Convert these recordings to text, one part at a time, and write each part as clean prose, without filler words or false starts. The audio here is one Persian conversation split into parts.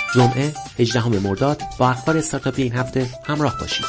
جمعه 18 مرداد با اخبار استارتاپی این هفته همراه باشید.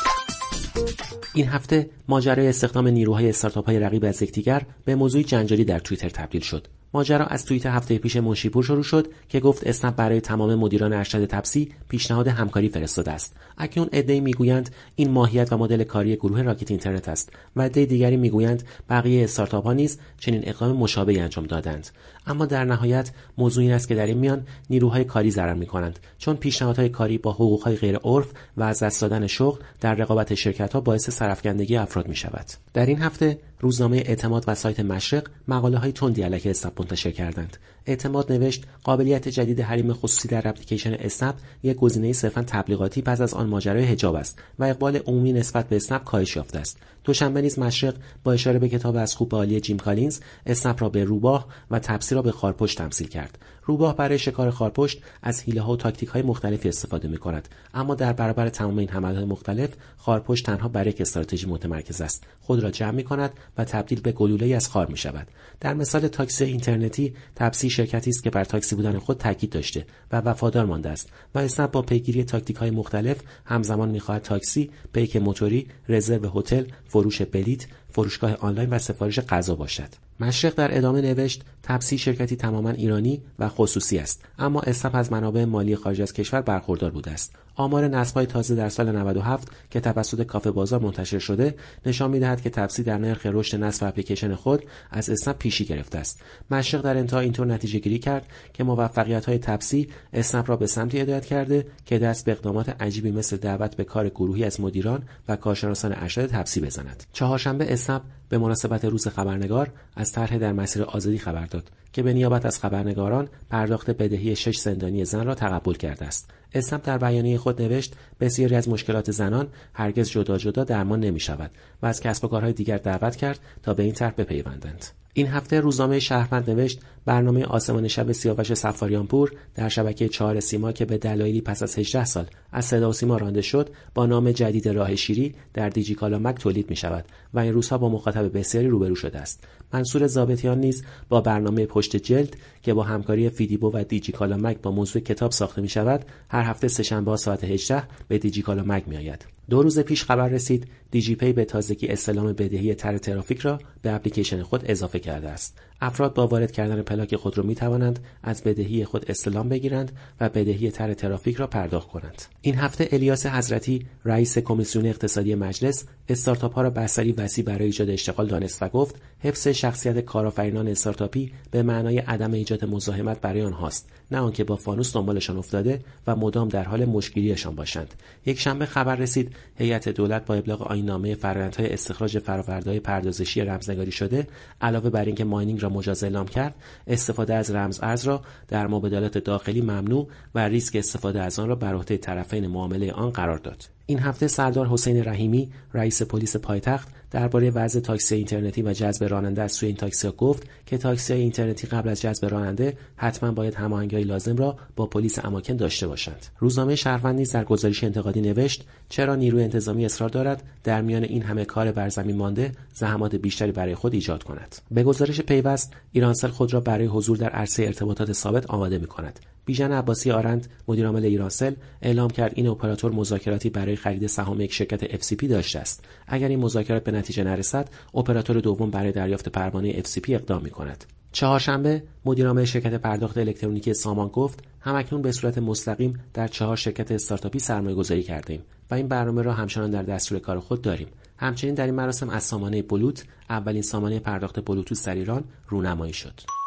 این هفته ماجرای استخدام نیروهای استارتاپ‌های رقیب از یکدیگر به موضوعی جنجالی در توییتر تبدیل شد. ماجرا از توییت هفته پیش منشیپور شروع شد که گفت اسنپ برای تمام مدیران ارشد تپسی پیشنهاد همکاری فرستاده است. اکنون عده‌ای میگویند این ماهیت و مدل کاری گروه راکت اینترنت است و عده دیگری میگویند بقیه استارتاپ‌ها نیز چنین اقدام مشابهی انجام دادند. اما در نهایت موضوع این است که در این میان نیروهای کاری ضرر می‌کنند، چون پیشنهادهای کاری با حقوق‌های غیر عرف و از دست دادن شغل در رقابت شرکت‌ها باعث سرافکندگی افراد می‌شود. در این هفته روزنامه اعتماد و سایت مشرق مقاله‌های تندی علیه اسنپ منتشر کردند. اعتماد نوشت قابلیت جدید حریم خصوصی در اپلیکیشن اسنپ یک گزینه صرفاً تبلیغاتی پس از آن ماجرای حجاب است و اقبال عمومی نسبت به اسنپ کاهش یافته است. دوشنبه نیز مشرق با اشاره به کتاب از خوب عالی جیم کالینز اسنپ را به روباه و تپسی را به خارپشت تمثیل کرد. روباه برای شکار خارپشت از حیله‌ها و تاکتیک‌های مختلفی استفاده می‌کند، اما در برابر تمام این حملات مختلف خارپشت تنها بر یک استراتژی متمرکز است. خود را جمع می‌کند و تبدیل به گلوله‌ای از خار می‌شود. در مثال تاکسی اینترنتی، تپسی شرکتی است که بر تاکسی بودن خود تاکید داشته و وفادار مانده است و اسنپ با پیگیری تاکتیک‌های مختلف همزمان می‌خواهد تاکسی، پیک موتوری، رزرو هتل، فروش بلیط، فروشگاه آنلاین و سفارش غذا باشد. مشرق در ادامه نوشت تپسی شرکتی تماما ایرانی و خصوصی است، اما اسنپ از منابع مالی خارج از کشور برخوردار بوده است. آمار نصب‌های تازه در سال 97 که توسط کافه بازار منتشر شده نشان می‌دهد که تپسی در نرخ رشد نصب اپلیکیشن خود از اسنپ پیشی گرفته است. مشرق در انتها اینطور نتیجه‌گیری کرد که موفقیت‌های تپسی اسنپ را به سمتی هدایت کرده که دست به اقدامات عجیبی مثل دعوت به کار گروهی از مدیران و کارشناسان ارشد تپسی بزند. چهارشنبه اسنپ به مناسبت روز خبرنگار از طرح در مسیر آزادی خبر داد که به نیابت از خبرنگاران پرداخت بدهی 6 زندانی زن را تقبل کرده است. اسنپ در بیانیه خود نوشت بسیاری از مشکلات زنان هرگز جدا جدا درمان نمی شود و از کسب و کارهای دیگر دعوت کرد تا به این طرح بپیوندند. این هفته روزنامه شهروند نوشت برنامه آسمان شب سیاوش سفاریانپور در شبکه 4 سیما که به دلایلی پس از 18 سال از صدا و سیما رانده شد با نام جدید راه شیری در دیجیکالا مک تولید می شود و این روزها با مخاطب بسیاری روبرو شده است. منصور ضابطیان نیز با برنامه پشت جلد که با همکاری فیدیبو و دیجیکالا مک با موضوع کتاب ساخته می شود هر هفته سه‌شنبه ساعت 18 به دیجیکالا مک می آید. 2 روز پیش خبر رسید دیجیپی به تازگی استلام بدهی طرح ترافیک را به اپلیکیشن خود اضافه کرده است. افراد با وارد کردن پلاک خودرو می توانند از بدهی خود استلام بگیرند و بدهی طرح ترافیک را پرداخت کنند. این هفته الیاس حضرتی رئیس کمیسیون اقتصادی مجلس استارتاپ ها را بستری وسیع برای ایجاد اشتغال دانست و گفت حفظ شخصیت کارآفرینان استارتاپی به معنای عدم ایجاد مزاحمت برای آنهاست، نه آنکه با فانوس دنبالشان افتاده و مدام در حال مشگیریشان باشند. یک شنبه خبر رسید هیئت دولت با ابلاغ آیین‌نامه فرآیندهای استخراج فرآورده‌های پردازشی رمزنگاری شده علاوه بر اینکه ماینینگ را مجاز اعلام کرد، استفاده از رمز ارز را در مبادلات داخلی ممنوع و ریسک استفاده از آن را بر عهده طرفین معامله آن قرار داد. این هفته سردار حسین رحیمی رئیس پلیس پایتخت درباره وضع تاکسی اینترنتی و جذب راننده از سوی این تاکسی‌ها گفت که تاکسی‌های اینترنتی قبل از جذب راننده حتما باید هماهنگی‌های لازم را با پلیس اماکن داشته باشند. روزنامه شهروند نیز در گزارش انتقادی نوشت چرا نیروی انتظامی اصرار دارد در میان این همه کار بر زمین مانده زحمات بیشتری برای خود ایجاد کند. به گزارش پیوست ایرانسل خود را برای حضور در عرصه ارتباطات ثابت آماده می‌کند. بیژن عباسی آرند مدیرعامل ایرانسل اعلام کرد این اپراتور مذاکراتی برای خرید سهام یک شرکت FCP داشته است. اگر این مذاکرات به نتیجه نرسد، اپراتور دوم برای دریافت پروانه FCP اقدام می‌کند. چهارشنبه مدیرعامل شرکت پرداخت الکترونیکی سامان گفت همکنون به صورت مستقیم در 4 شرکت استارتاپی سرمایه‌گذاری کردیم و این برنامه را همچنان در دستور کار خود داریم. همچنین در این مراسم از سامانه بلوت اولین سامانه پرداخت بلوتوث در ایران رونمایی شد.